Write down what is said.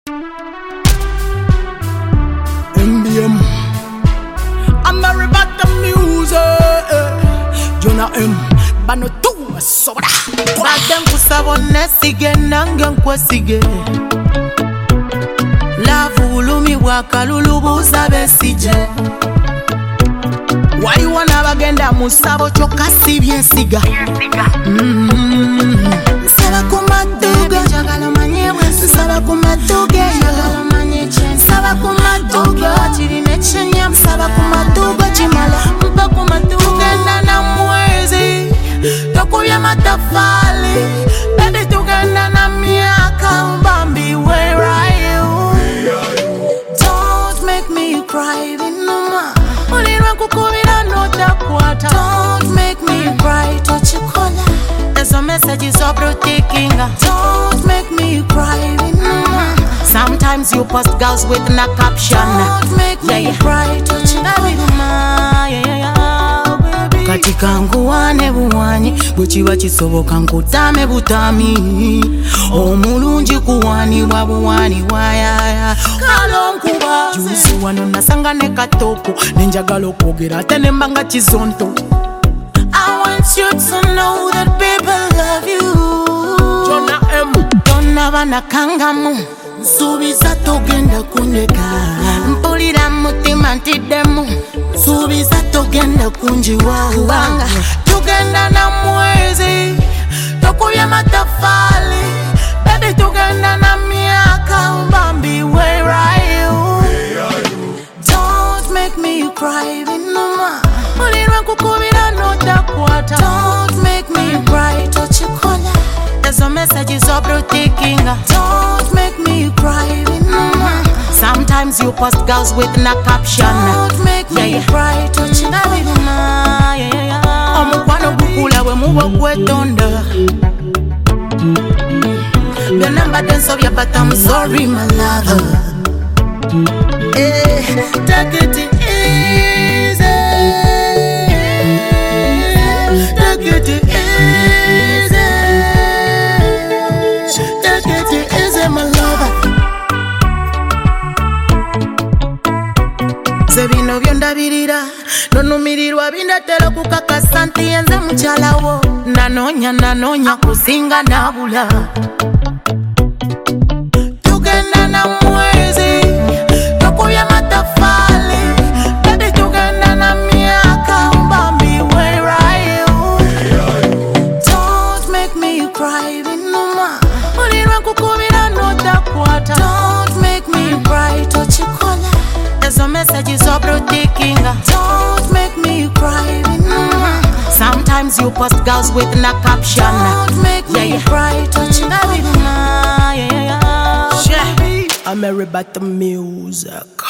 MBM I'm Mary about the music Jonah M Bano tu sobra Baden kusabone sige nange nkwesige Lavu ulumi wakalulubu sabe sije Waliwo n'abagenda mu ssabo kyokka si byesiga Nsaba ku madduga nsaba ku madduga nsaba ku madduga kirina ekyennya nsaba ku madduga kimala mpa ku madduga tugenda na mwezi tokubya matafali baby tugenda na myaka Bambi where are you Don't make me cry binuma ulirwa kukubira notakwata Don't make me cry tochikola There's a message is overtaking Don't make me cry binuma Sometimes you post girls with no caption Don't make me cry tochikola Katika nguwane buwanyi bwekiba kisoboka nkutame butami omulungi kuwanibwa buwani wayaya kalonkuba juzi wano nasanga ne katoko nenjagala okwogera ate nemba nga kizonto I want you to know that people love you Jonah M Tonna banakangamu nsuubiza togenda kundeka mpulira mutima ntiddemu nsuubiza togenda kunjiwa kubanga tugenda na mwezi tokubya matafali baby tugenda na myaka Bambi where are you Don't make me cry binuma ulirwa kukubira notakwata Don't make me cry tochikola There's a message is overtaking Don't make me cry binuma Sometimes you post girls with no caption Don't make me cry tochikola omukwano gukula bwe muba gwetonda byonna mbadde nsobya but I'm sorry my love Take it easy Take it easy Take it easy my love Se bino byondabirira nonumirirwa bindatera kukakasa nti yenze mukyalawo nanoonya kusinga nabula tugenda na mwezi tokubya matafali baby tugenda na myaka Bambi where are you Don't make me cry binuma ulirwa kukubira notakwata Don't make me cry tochikola There's a message is overtaking Don't make me cry binuma Sometimes you post girls with no caption Don't make me cry tochikola I'm Mary about the music